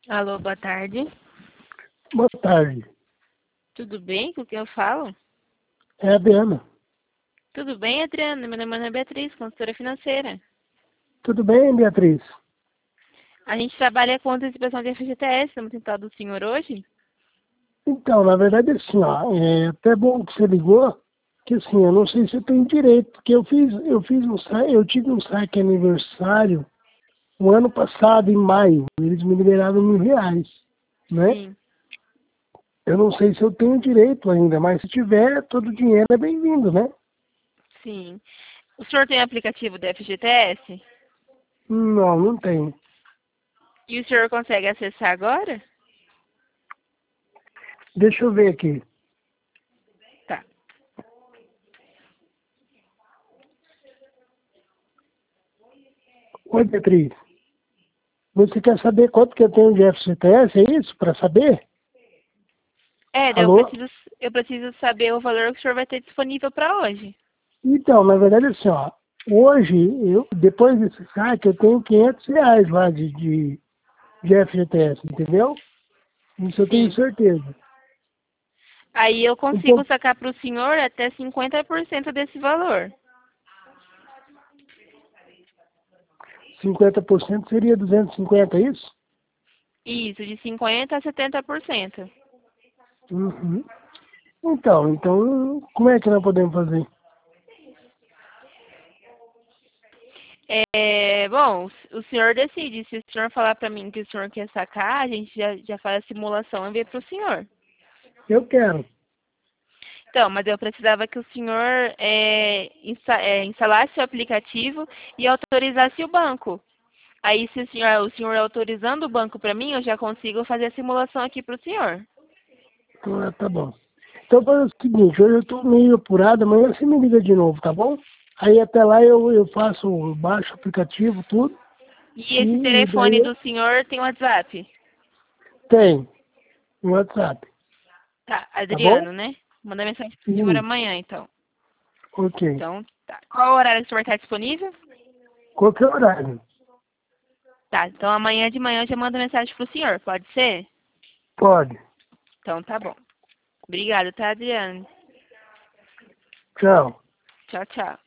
Alô, boa tarde. Boa tarde. Tudo bem com quem eu falo? É a Adriana. Tudo bem, Adriana? Meu nome é Ana Beatriz, consultora financeira. Tudo bem, Beatriz? A gente trabalha com antecipação de FGTS. Estamos tentando do senhor hoje? Então, na verdade, assim, ó, é até bom que você ligou, que assim, eu não sei se eu tenho direito, porque eu tive um saque aniversário o ano passado, em maio, eles me liberaram R$ 1.000, né? Sim, Eu não sei se eu tenho direito ainda, mas se tiver, todo o dinheiro é bem-vindo, né? sim. O senhor tem aplicativo do FGTS? Não, não tenho. E o senhor consegue acessar agora? Deixa eu ver aqui. Tá. Oi, Beatriz. Você quer saber quanto que eu tenho de FGTS, é isso? Para saber? Daí Alô? eu preciso saber o valor que o senhor vai ter disponível para hoje. Então, na verdade, assim, ó, hoje, depois desse saque, eu tenho R$ 500 lá de FGTS, entendeu? Isso eu tenho Sim. certeza. Aí eu consigo Então, sacar para o senhor até 50% desse valor. 50% seria 250, é isso? Isso, de 50% a 70%. Uhum. Então, como é que nós podemos fazer? Bom, o senhor decide. Se o senhor falar para mim que o senhor quer sacar, a gente já faz a simulação e envia para o senhor. Eu quero. Então, mas eu precisava que o senhor instalasse o aplicativo e autorizasse o banco. Aí, se o senhor autorizando o banco para mim, eu já consigo fazer a simulação aqui para o senhor. Ah, tá bom. Então, faz o seguinte, hoje eu estou meio apurado, amanhã você me liga de novo, tá bom? Aí até lá eu baixo o aplicativo, tudo, E esse e telefone daí do senhor tem WhatsApp? tem no WhatsApp, Tá, tá bom? Adriano, né? Manda mensagem pro senhor Sim. amanhã, então. Ok. Então, tá. Qual o horário que o senhor vai estar disponível? Qualquer horário. Tá, então amanhã de manhã eu já mando mensagem pro senhor, pode ser? Pode. Então tá bom. Obrigada, tá, Adriano? Tchau. Tchau, tchau.